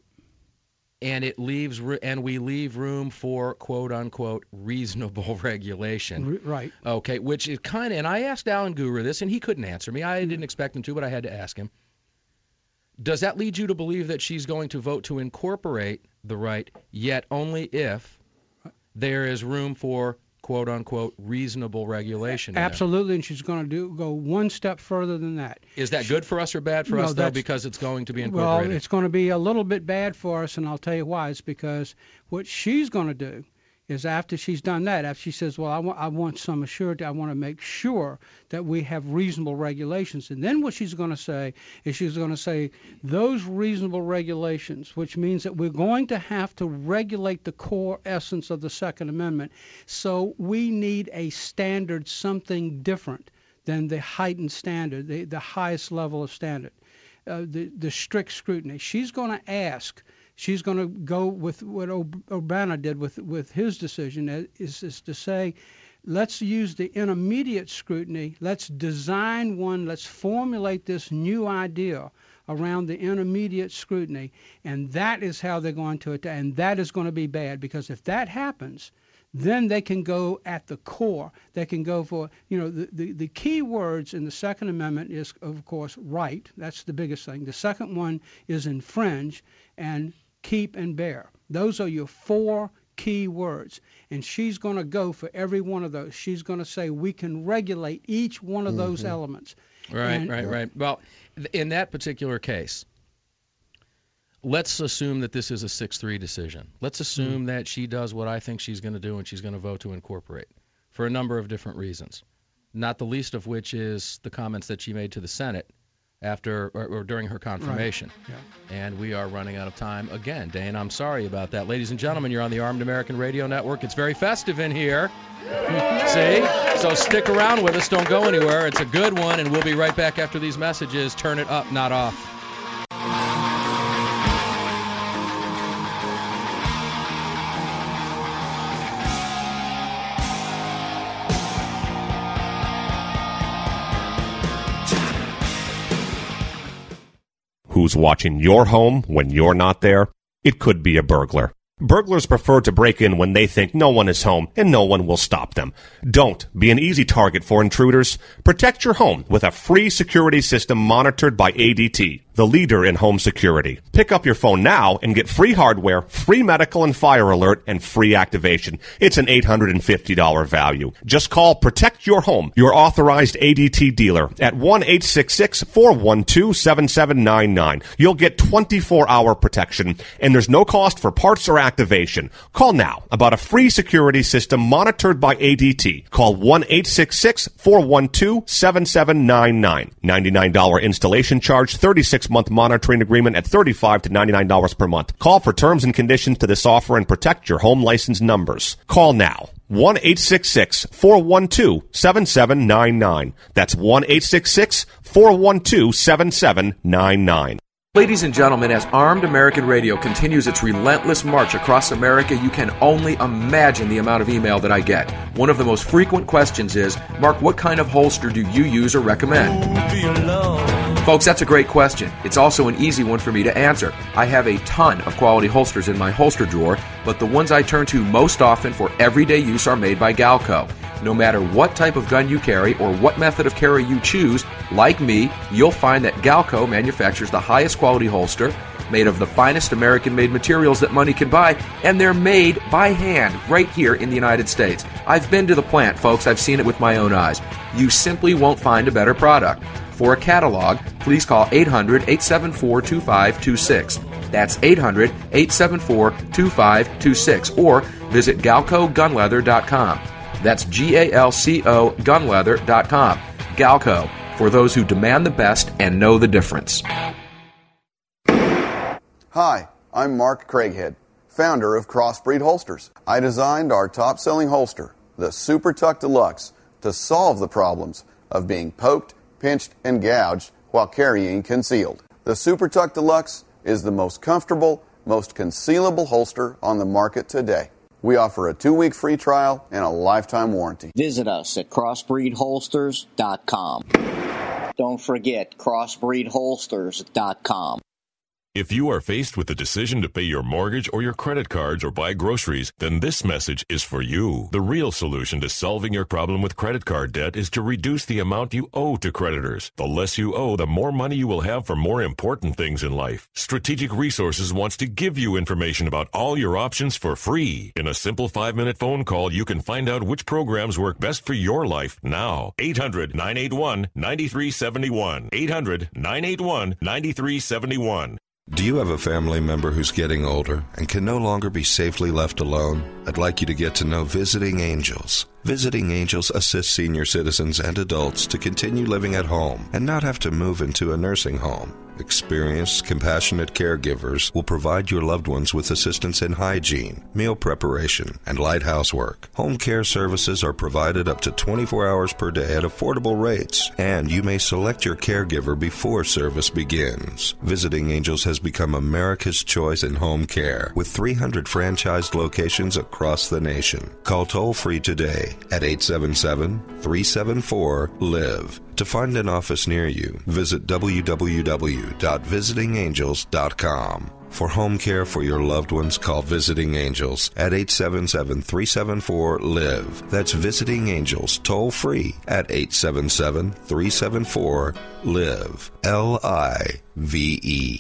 and it leaves ro- and we leave room for quote unquote reasonable regulation. Re- right. Okay, which is kind of, and I asked Alan Gura this, and he couldn't answer me. I didn't expect him to, but I had to ask him. Does that lead you to believe that she's going to vote to incorporate the right, yet only if there is room for quote unquote reasonable regulation? in there? Absolutely, and she's going to do go one step further than that. Is that good for us or bad for No, us, though, that's- because it's going to be Well, incorporated? it's going to be a little bit bad for us, and I'll tell you why. It's because what she's going to do is, after she's done that, after she says, well, I want, I want some assurance, I want to make sure that we have reasonable regulations. And then what she's going to say is she's going to say those reasonable regulations, which means that we're going to have to regulate the core essence of the Second Amendment. So we need a standard, something different than the heightened standard, the, the highest level of standard, uh, the, the strict scrutiny. She's going to ask. She's going to go with what Ob- Urbana did with with his decision, uh, is, is to say, let's use the intermediate scrutiny. Let's design one. Let's formulate this new idea around the intermediate scrutiny, and that is how they're going to attack. And that is going to be bad, because if that happens, then they can go at the core. They can go for, you know, the, the, the key words in the Second Amendment is, of course, right. That's the biggest thing. The second one is infringe and keep and bear. Those are your four key words. And she's going to go for every one of those. She's going to say we can regulate each one of those Mhm. elements. Right, And- right, right. Well, th- in that particular case, let's assume that this is a six three decision. Let's assume that she does what I think she's going to do, and she's going to vote to incorporate for a number of different reasons, not the least of which is the comments that she made to the Senate after or, or during her confirmation. Yeah. And we are running out of time again. Dane, I'm sorry about that. Ladies and gentlemen, you're on the Armed American Radio Network. It's very festive in here. See? So stick around with us. Don't go anywhere. It's a good one, and we'll be right back after these messages. Turn it up, not off. Who's watching your home when you're not there? It could be a burglar. Burglars prefer to break in when they think no one is home and no one will stop them. Don't be an easy target for intruders. Protect your home with a free security system monitored by A D T, the leader in home security. Pick up your phone now and get free hardware, free medical and fire alert, and free activation. It's an eight hundred fifty dollars value. Just call Protect Your Home, your authorized A D T dealer, at one eight six six, four one two, seven seven nine nine. You'll get twenty-four hour protection, and there's no cost for parts or activation. Call now about a free security system monitored by A D T. Call one eight six six, four one two, seven seven nine nine. ninety-nine dollars installation charge, thirty-six month monitoring agreement at thirty-five to ninety-nine dollars per month. Call for terms and conditions to this offer and protect your home license numbers. Call now. one eight six six, four one two, seven seven nine nine. That's one eight six six, four one two, seven seven nine nine. Ladies and gentlemen, as Armed American Radio continues its relentless march across America, you can only imagine the amount of email that I get. One of the most frequent questions is, Mark, what kind of holster do you use or recommend? Folks, that's a great question. It's also an easy one for me to answer. I have a ton of quality holsters in my holster drawer, but the ones I turn to most often for everyday use are made by Galco. No matter what type of gun you carry or what method of carry you choose, like me, you'll find that Galco manufactures the highest quality holster, made of the finest American-made materials that money can buy, and they're made by hand right here in the United States. I've been to the plant, folks. I've seen it with my own eyes. You simply won't find a better product. For a catalog, please call eight hundred, eight seven four, two five two six. That's eight hundred, eight seven four, two five two six. Or visit galco gun leather dot com. That's G A L C O gun leather dot com. Galco, for those who demand the best and know the difference. Hi, I'm Mark Craighead, founder of Crossbreed Holsters. I designed our top-selling holster, the Super Tuck Deluxe, to solve the problems of being poked, pinched, and gouged while carrying concealed. The Super Tuck Deluxe is the most comfortable, most concealable holster on the market today. We offer a two-week free trial and a lifetime warranty. Visit us at crossbreed holsters dot com. Don't forget crossbreed holsters dot com. If you are faced with the decision to pay your mortgage or your credit cards or buy groceries, then this message is for you. The real solution to solving your problem with credit card debt is to reduce the amount you owe to creditors. The less you owe, the more money you will have for more important things in life. Strategic Resources wants to give you information about all your options for free. In a simple five-minute phone call, you can find out which programs work best for your life now. eight hundred, nine eight one, nine three seven one. eight hundred, nine eight one, nine three seven one. Do you have a family member who's getting older and can no longer be safely left alone? I'd like you to get to know Visiting Angels. Visiting Angels assists senior citizens and adults to continue living at home and not have to move into a nursing home. Experienced, compassionate caregivers will provide your loved ones with assistance in hygiene, meal preparation, and light housework. Home care services are provided up to twenty-four hours per day at affordable rates, and you may select your caregiver before service begins. Visiting Angels has become America's choice in home care, with three hundred franchised locations across the nation. Call toll-free today at eight seven seven, three seven four, live. To find an office near you, visit w w w dot visiting angels dot com. For home care for your loved ones, call Visiting Angels at eight seven seven, three seven four, live. That's Visiting Angels toll free at eight seven seven, three seven four, live. L I V E.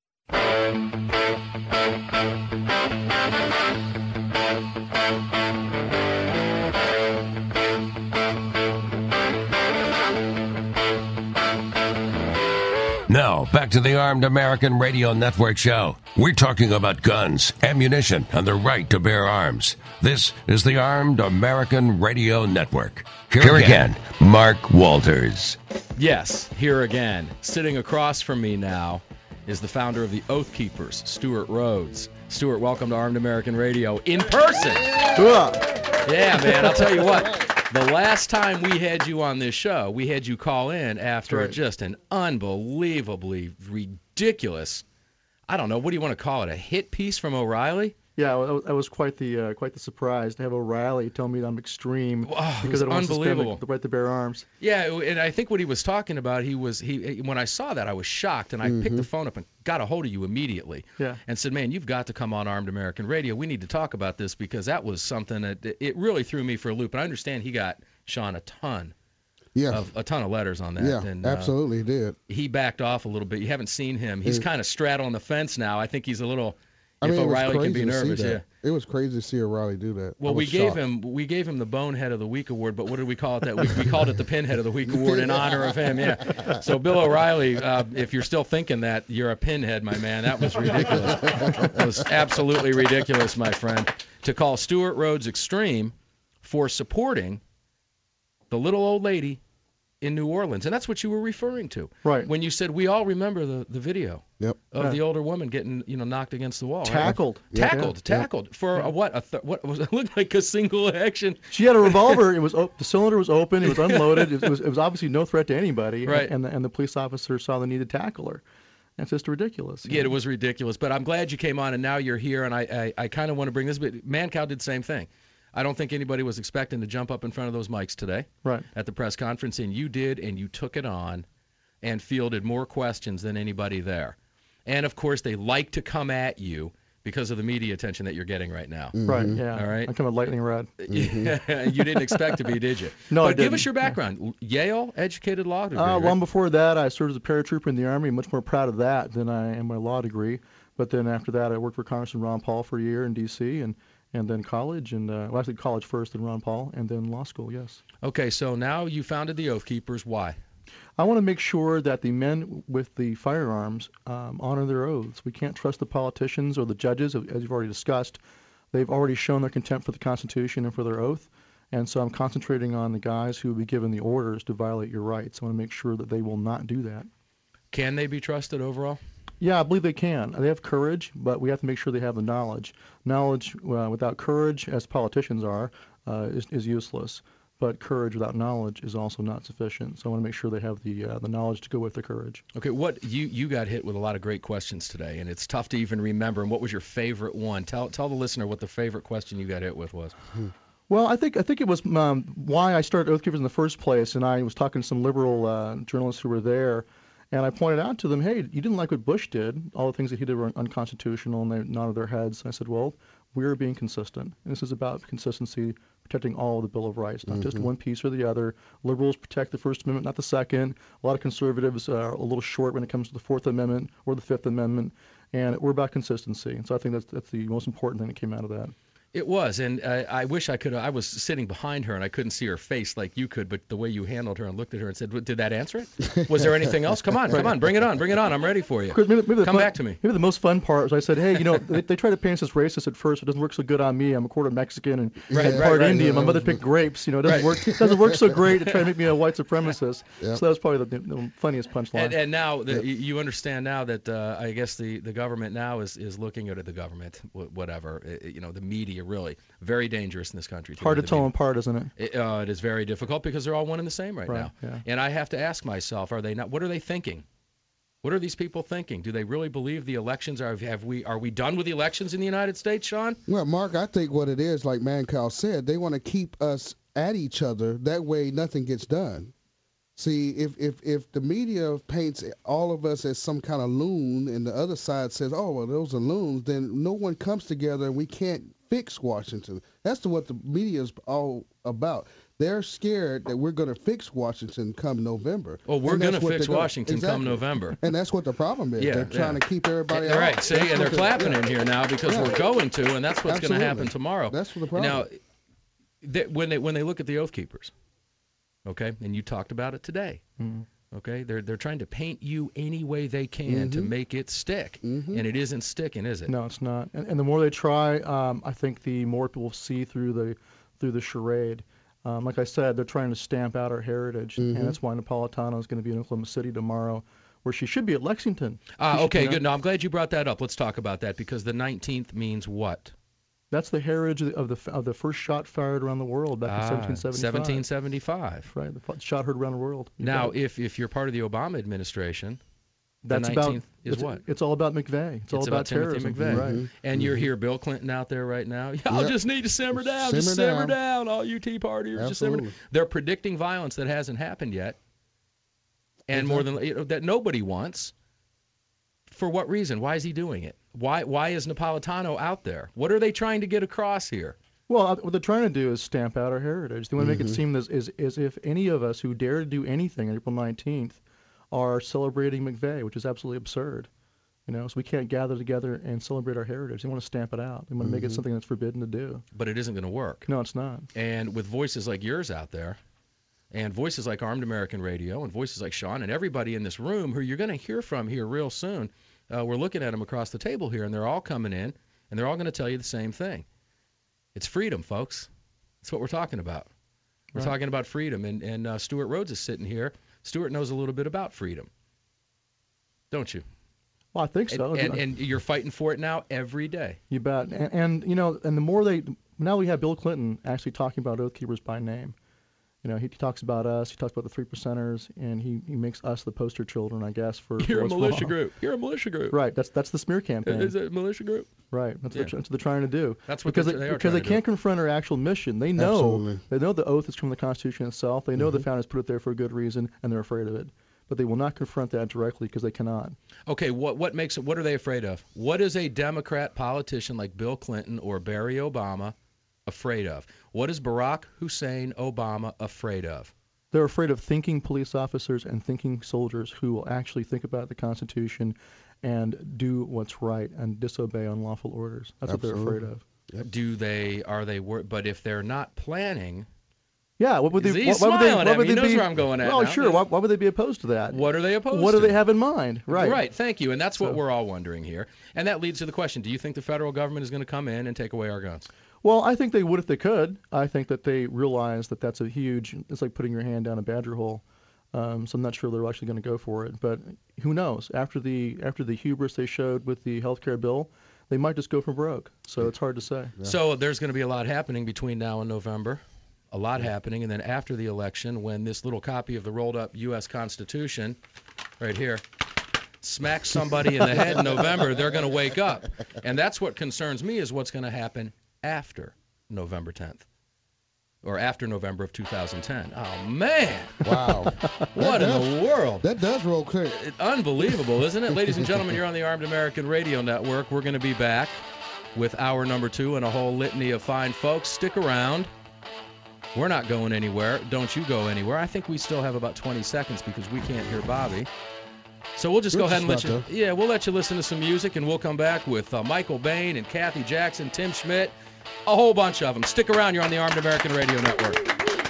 Now, back to the Armed American Radio Network show. We're talking about guns, ammunition, and the right to bear arms. This is the Armed American Radio Network. Here, here again, again, Mark Walters. Yes, here again. Sitting across from me now is the founder of the Oath Keepers, Stuart Rhodes. Stuart, welcome to Armed American Radio in person. Yeah, man, I'll tell you what. The last time we had you on this show, we had you call in after right. just an unbelievably ridiculous, I don't know, what do you want to call it, a hit piece from O'Reilly? Yeah, that was quite the uh, quite the surprise to have O'Reilly tell me that I'm extreme oh, because I don't want to suspend unbelievable. the right to bear arms. Yeah, and I think what he was talking about, he was he when I saw that I was shocked, and I mm-hmm. picked the phone up and got a hold of you immediately. Yeah. And said, man, you've got to come on Armed American Radio. We need to talk about this because that was something that it really threw me for a loop. And I understand he got Sean a ton. Yeah. Of a ton of letters on that. Yeah, and, absolutely uh, did. He backed off a little bit. You haven't seen him. He's kind of straddling the fence now. I think he's a little. I if mean, O'Reilly can be nervous, yeah. It was crazy to see O'Reilly do that. Well, we gave him we gave him the Bonehead of the Week award, but what did we call it that week? We called it the Pinhead of the Week award in honor of him. Yeah. So Bill O'Reilly, uh, if you're still thinking that, you're a pinhead, my man. That was ridiculous. That was absolutely ridiculous, my friend. To call Stuart Rhodes extreme for supporting the little old lady in New Orleans, and that's what you were referring to. Right. When you said we all remember the, the video yep. of Yeah. the older woman getting, you know, knocked against the wall. right? Tackled. Yeah. Tackled. Yeah. Tackled. For Yeah. a what? A th- what was it? Looked like a single action. She had a revolver. It was op- the cylinder was open. It was unloaded. It was, it was obviously no threat to anybody. Right. And the, and the police officer saw the need to tackle her. That's just ridiculous. Yeah, it was ridiculous. But I'm glad you came on, and now you're here, and I, I, I kind of want to bring this. But Mancow did the same thing. I don't think anybody was expecting to jump up in front of those mics today Right. at the press conference, and you did, and you took it on and fielded more questions than anybody there. And, of course, they like to come at you because of the media attention that you're getting right now. Right. Yeah. All right. I come with lightning rod. Yeah, you didn't expect to be, did you? No, but I give didn't. us your background. Yale educated law degree. Uh, right? long before that, I served as a paratrooper in the Army. I'm much more proud of that than I am my law degree. But then after that, I worked for Congressman Ron Paul for a year in D C and and then college, and uh, well, actually college first, then Ron Paul, and then law school. Yes. Okay, so now you founded the Oath Keepers. Why? I want to make sure that the men with the firearms um, honor their oaths. We can't trust the politicians or the judges, as you've already discussed. They've already shown their contempt for the Constitution and for their oath. And so I'm concentrating on the guys who will be given the orders to violate your rights. I want to make sure that they will not do that. Can they be trusted overall? Yeah, I believe they can. They have courage, but we have to make sure they have the knowledge. Knowledge uh, without courage, as politicians are, uh, is, is useless. But courage without knowledge is also not sufficient. So I want to make sure they have the uh, the knowledge to go with the courage. Okay, what you you got hit with a lot of great questions today, and it's tough to even remember. And what was your favorite one? Tell tell the listener what the favorite question you got hit with was. Well, I think I think it was um, why I started Oath Keepers in the first place, and I was talking to some liberal uh, journalists who were there, and I pointed out to them, hey, you didn't like what Bush did, all the things that he did were unconstitutional, and they nodded their heads. And I said, well, we're being consistent, and this is about consistency, protecting all of the Bill of Rights, not mm-hmm. just one piece or the other. Liberals protect the First Amendment, not the Second. A lot of conservatives are a little short when it comes to the Fourth Amendment or the Fifth Amendment, and we're about consistency. And so I think that's that's the most important thing that came out of that. It was, and I, I wish I could. I was sitting behind her, and I couldn't see her face like you could, but the way you handled her and looked at her and said, "Did that answer it? Was there anything else? Come on, come on, bring it on, bring it on. I'm ready for you. Maybe, maybe come fun, back to me." Maybe the most fun part was I said, "Hey, you know, they, they try to paint us as racist at first. It doesn't work so good on me. I'm a quarter Mexican and, right, and right, part right, Indian. right, My mother picked grapes. You know, it doesn't right. work. It doesn't work so great to try to make me a white supremacist." Yep. So that was probably the, the funniest punchline. And, and now the, yep. you understand now that uh, I guess the, the government now is, is looking at the government, whatever, it, you know, the media really very dangerous in this country. Hard to tell them apart, isn't it? It, uh, it is very difficult because they're all one and the same right, right now. Yeah. And I have to ask myself, are they not? What are they thinking? What are these people thinking? Do they really believe the elections are? Have we? Are we done with the elections in the United States, Sean? Well, Mark, I think what it is, like Mancow said, they want to keep us at each other. That way, nothing gets done. See, if, if if the media paints all of us as some kind of loon, and the other side says, "Oh, well, those are loons," then no one comes together, and we can't fix Washington. That's the, what the media is all about. They're scared that we're going to fix Washington come November. Well, we're going to fix Washington exactly. come November. And that's what the problem is. Yeah, they're trying yeah. to keep everybody All out. right, see, that's and they're clapping yeah. in here now because yeah. we're going to, and that's what's going to happen tomorrow. That's the problem. Now, they, when they when they look at the Oath Keepers, okay, and you talked about it today. Mm-hmm. Okay, they're they're trying to paint you any way they can mm-hmm. to make it stick, mm-hmm. and it isn't sticking, is it? No, it's not. And, and the more they try, um, I think the more people see through the through the charade. Um, like I said, they're trying to stamp out our heritage, mm-hmm. and that's why Napolitano is going to be in Oklahoma City tomorrow, where she should be at Lexington. Ah, should, okay, you know, good. No, I'm glad you brought that up. Let's talk about that because the nineteenth means what? That's the heritage of the of the first shot fired around the world back ah, in seventeen seventy-five. seventeen seventy-five. Right, the shot heard around the world. You now, bet. if if you're part of the Obama administration, that's the nineteenth about, is it's, what? It's all about McVeigh. It's, it's all about, about Timothy terrorism. McVeigh. Right. And mm-hmm. you're here, Bill Clinton out there right now. Y'all yep. just need to simmer down. Simmer just down. simmer down. All you Tea Partiers, just simmer down. They're predicting violence that hasn't happened yet, and exactly. more than you know, that nobody wants. For what reason? Why is he doing it? Why why is Napolitano out there? What are they trying to get across here? Well, what they're trying to do is stamp out our heritage. They want to mm-hmm. make it seem as, as, as if any of us who dare to do anything on April nineteenth are celebrating McVeigh, which is absolutely absurd. You know, so we can't gather together and celebrate our heritage. They want to stamp it out. They want to mm-hmm. make it something that's forbidden to do. But it isn't going to work. No, it's not. And with voices like yours out there, and voices like Armed American Radio, and voices like Sean, and everybody in this room who you're going to hear from here real soon, uh, we're looking at them across the table here, and they're all coming in, and they're all going to tell you the same thing. It's freedom, folks. That's what we're talking about. We're Right. talking about freedom, and, and uh, Stuart Rhodes is sitting here. Stuart knows a little bit about freedom, don't you? Well, I think so. And, and, and you're fighting for it now every day. You bet. And, and you know, and the more they now we have Bill Clinton actually talking about Oath Keepers by name. You know, he, he talks about us, he talks about the three percenters, and he, he makes us the poster children, I guess, for You're a what's militia wrong. group. You're a militia group. Right. That's that's the smear campaign. Is it a militia group? Right. That's, Yeah. what, that's what they're trying to do. That's what because they- they, they are because trying they to can't do. confront our actual mission. They know Absolutely. they know the oath is from the Constitution itself. They know the Mm-hmm. founders put it there for a good reason, and they're afraid of it. But they will not confront that directly because they cannot. Okay, what what makes it? What are they afraid of? What is a Democrat politician like Bill Clinton or Barry Obama afraid of? What is Barack Hussein Obama afraid of? They're afraid of thinking police officers and thinking soldiers who will actually think about the Constitution and do what's right and disobey unlawful orders. That's what they're afraid of. Do they? Are they? Wor- but if they're not planning, Yeah, what would they? He's why, why would they? smiling Why at would me. He they knows be? where I'm going at Well, now. sure. Why, why would they be opposed to that? what are they opposed What to? do they have in mind? Right. Right. Thank you. And that's what So- we're all wondering here. And that leads to the question: do you think the federal government is going to come in and take away our guns? Well, I think they would if they could. I think that they realize that that's a huge. It's like putting your hand down a badger hole. Um, so I'm not sure they're actually going to go for it. But who knows? After the after the hubris they showed with the health care bill, they might just go for broke. So it's hard to say. So there's going to be a lot happening between now and November. A lot happening, and then after the election, when this little copy of the rolled-up U S Constitution, right here, smacks somebody in the head in November, they're going to wake up. And that's what concerns me is what's going to happen after November tenth, or after November of two thousand ten. Oh, man. Wow. What That in does- the world? That does roll clear. It- unbelievable, isn't it? Ladies and gentlemen, you're on the Armed American Radio Network. We're going to be back with hour number two and a whole litany of fine folks. Stick around. We're not going anywhere. Don't you go anywhere. I think we still have about twenty seconds because we can't hear Bobby. So we'll just We're go ahead and let just you. about Yeah, we'll let you listen to some music, and we'll come back with uh, Michael Bain and Kathy Jackson, Tim Schmidt, a whole bunch of them. Stick around. You're on the Armed American Radio Network.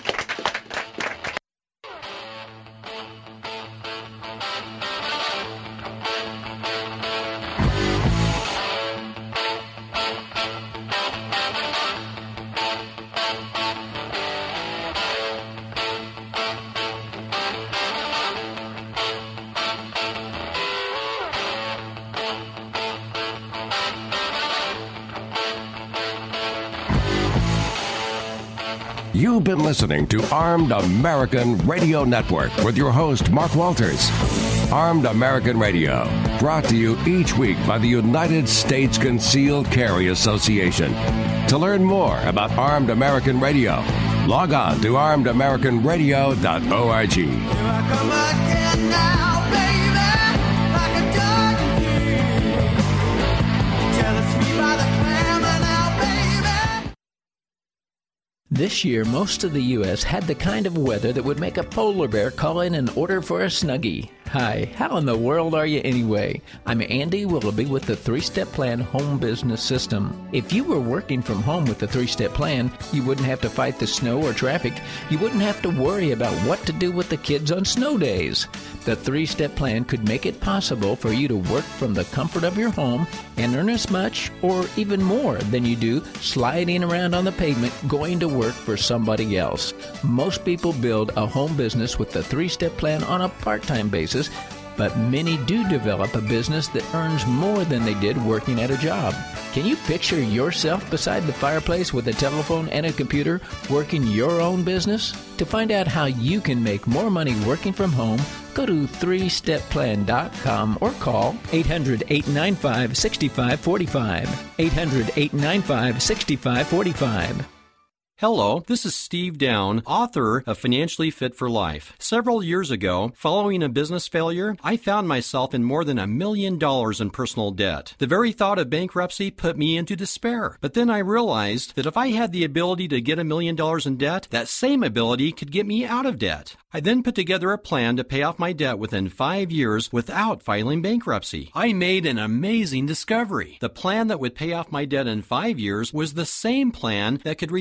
You've been listening to Armed American Radio Network with your host, Mark Walters. Armed American Radio, brought to you each week by the United States Concealed Carry Association. To learn more about Armed American Radio, log on to armed american radio dot org. This year, most of the U S had the kind of weather that would make a polar bear call in and order for a Snuggie. Hi, how in the world are you anyway? I'm Andy Willoughby with the three-step plan home business system. If you were working from home with the three-step plan, you wouldn't have to fight the snow or traffic. You wouldn't have to worry about what to do with the kids on snow days. The three-step plan could make it possible for you to work from the comfort of your home and earn as much or even more than you do sliding around on the pavement going to work for somebody else. Most people build a home business with the three-step plan on a part-time basis, but many do develop a business that earns more than they did working at a job. Can you picture yourself beside the fireplace with a telephone and a computer working your own business? To find out how you can make more money working from home, go to three step plan dot com or call eight hundred, eight nine five, six five four five. eight hundred, eight nine five, six five four five. Hello, this is Steve Down, author of Financially Fit for Life. Several years ago, following a business failure, I found myself in more than a million dollars in personal debt. The very thought of bankruptcy put me into despair. But then I realized that if I had the ability to get a million dollars in debt, that same ability could get me out of debt. I then put together a plan to pay off my debt within five years without filing bankruptcy. I made an amazing discovery. The plan that would pay off my debt in five years was the same plan that could retire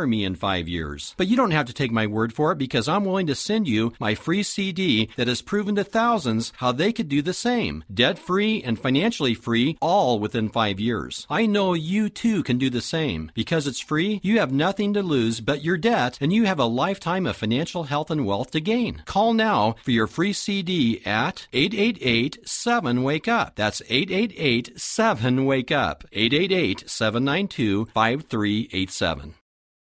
me in five years. But you don't have to take my word for it, because I'm willing to send you my free C D that has proven to thousands how they could do the same. Debt-free and financially free, all within five years. I know you too can do the same. Because it's free, you have nothing to lose but your debt, and you have a lifetime of financial health and wealth to gain. Call now for your free C D at eight eight eight, seven, wake up. That's eight eight eight, seven, wake up. eight eight eight, seven nine two, five three eight seven.